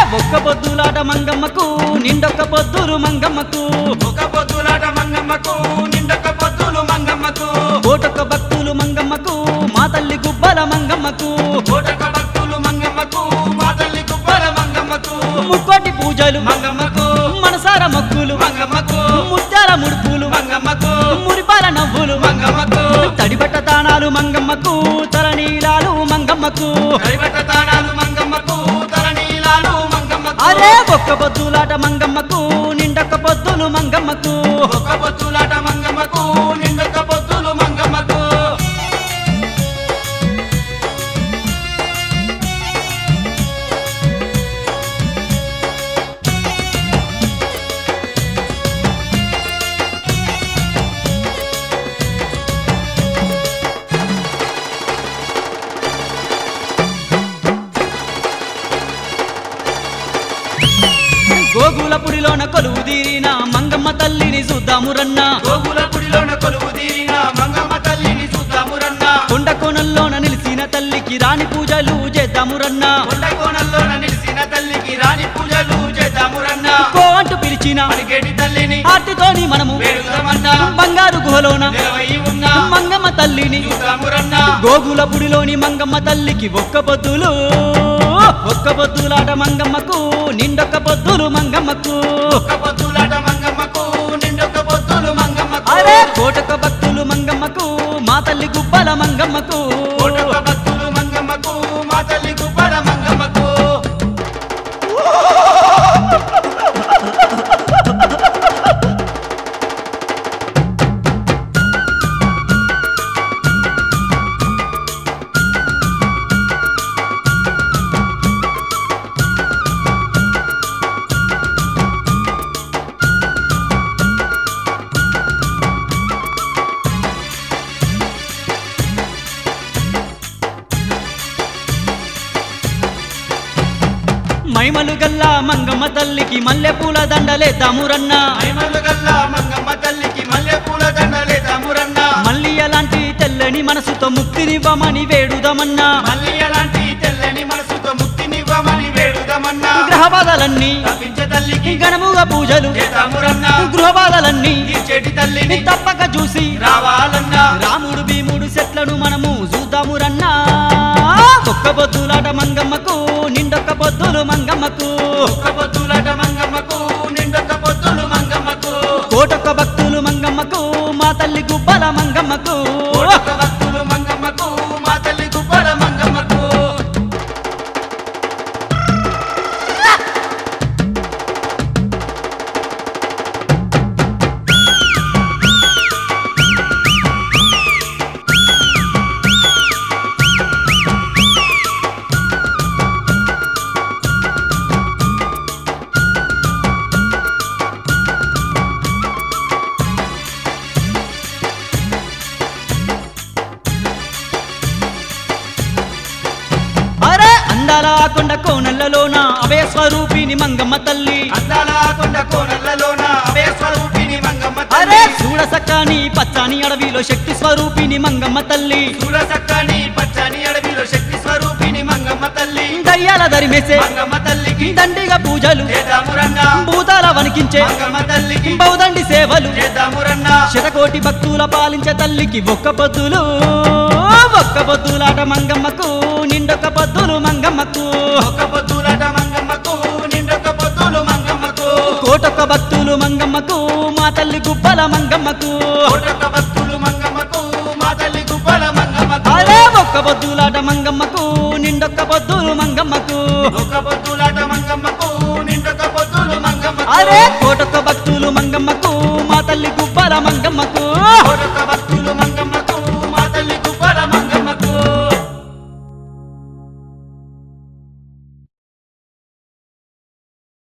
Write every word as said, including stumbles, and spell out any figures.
ఒక్క పొద్దులాట మంగమ్మకు నిండొక్క పొద్దులు మంగమ్మకు ఒక పొద్దులాట మంగమ్మకు నిండొక్క పొద్దులు మంగమ్మకు కోటొక్క భక్తులు మంగమ్మకు మా తల్లి గుబ్బల మంగమ్మకు కోటొక్క భక్తులు మంగమ్మకు మా తల్లి గుబ్బల మంగమ్మకు ముక్కోటి పూజలు మంగమ్మకు మనసార మొక్కులు మంగమ్మకు ముత్యాల ముడుపులు మంగమ్మకు మురిపాల నవ్వులు మంగమ్మకు తడిబట్ట తానాలు మంగమ్మకు తలనీలాలు మంగమ్మకు కరిబట్ట తాళాలు మంగమ్మకు తలనీలాలు మంగమ్మకు అరే ఒక్క పొద్దులాట మంగమ్మకు నిండొక్క పొద్దులు మంగమ్మకు ఒక పొద్దులాట మంగమ్మకు నిండొక్క పొద్దులు మంగమ్మకు గోగులపుడిలోన కొలువు తీరిన మంగమ్మ తల్లిని చూద్దాము రన్నా గోగుల గుడిలోన కొలువు తీరిన మంగమ్మ తల్లిని చూద్దాము రన్నా కొండ కోణంలోన నిలిసిన తల్లికి రాణి పూజలు చేద్దాము రన్నా కొండ కోణంలోన నిలిసిన తల్లికి రాణి పూజలు చేద్దాము రన్నా కో అంటూ పిలిచిన అడిగేటి తల్లిని ఆర్తితోని మనము వేడుదామన్నా బంగారు గుహలోన నిలవై ఉన్నా మంగమ్మ తల్లిని చూద్దాము రన్నా గోగులపుడిలోని మంగమ్మ తల్లికి ఒక్క పొద్దులు ఒక్క పొద్దులాట మంగమ్మకు నిండొక్క పొద్దులు మంగమ్మకు ఒక్క పొద్దులాట మంగమ్మకు నిండొక్క పొద్దులు మంగమ్మకు అరే కోటొక్క భక్తులు మంగమ్మకు మా తల్లి గుబ్బల మంగమ్మకు కోటొక్క భక్తులు మంగమ్మకు మా తల్లి గుబ్బల మంగమ్మకు మైమలు గల్లా మంగమ్మ తల్లికి మల్లె పూల దండలేద్దాము రన్నా మైమలు గల్లా మంగమ్మ తల్లికి మల్లె పూల దండలేదాము రన్నా మళ్ళీ అలాంటి తెల్లని మనసుతో ముక్తినివ్వమని వేడుదమన్నా మళ్ళీ అలాంటి తెల్లని మనసుతో ముక్తినివ్వమని వేడుదామన్నా గ్రహ బాధలన్నీ తప్పించే తల్లికి ఘనముగా పూజలు చేద్దాము రన్నా గృహ బాధలన్నీ తీర్చేటి తల్లిని తప్పక చూసి రావాలన్నా రాముడు భీముడు సెట్లను మనము చూద్దాము రన్నా ఒక్క పొద్దులాట మంగమ్మకు నిండొక్క పొద్దులు మంగమ్మకు ఒక్క పొద్దులాట మంగమ్మకు నిండొక్క పొద్దులు మంగమ్మకు కోటొక్క భక్తులు మంగమ్మకు మా తల్లి గుబ్బల మంగమ్మకు కోటొక్క భక్తులు మంగమ్మకు మా తల్లి గుబ్బల మంగమ్మకు అరే అందాల కొండ కోనల్లలోన అభయ స్వరూపిణి మంగమ్మ తల్లి అందాల కొండ కోనల్లలోన అవే స్వరూపిణి మంగమ్మ అరే తల్లి చూడ సక్కని పచ్చని అడవిలో శక్తి స్వరూపిణి మంగమ్మ తల్లి చూడసక్కని పచ్చని అడవిలో శక్తి స్వరూపిణి మంగమ్మ తల్లి దయ్యాల దరిమేసే మంగమ్మ తల్లికి దండిగా పూజలు చేద్దాము రన్నా భూతాల వణికించే మంగమ్మ తల్లికి బౌదండి సేవలు చేద్దాము రన్నా శతకోటి భక్తుల పాలించే తల్లికి ఒక్క పొద్దులు ఒక్క పొద్దులాట మంగమ్మకు నిండొక్క పొద్దులు మంగమ్మకు ఒక్క పొద్దులాట మంగమ్మకు నిండొక్క పొద్దులు మంగమ్మకు కోటొక్క భక్తులు మంగమ్మకు మా తల్లి గుబ్బల మంగమ్మకు కోటొక్క భక్తులు మంగమ్మకు మా తల్లి గుబ్బల మంగమ్మకు అరే ఒక్క పొద్దులాట మంగమ్మకు నిండొక్క పొద్దులు మంగమ్మకు ఒక్క పొద్దులాట మంగమ్మకు నిండొక్క పొద్దులు మంగమ్మకు అరే కోటొక్క భక్తులు మంగమ్మకు మా తల్లి గుబ్బల మంగమ్మకు కోటొక్క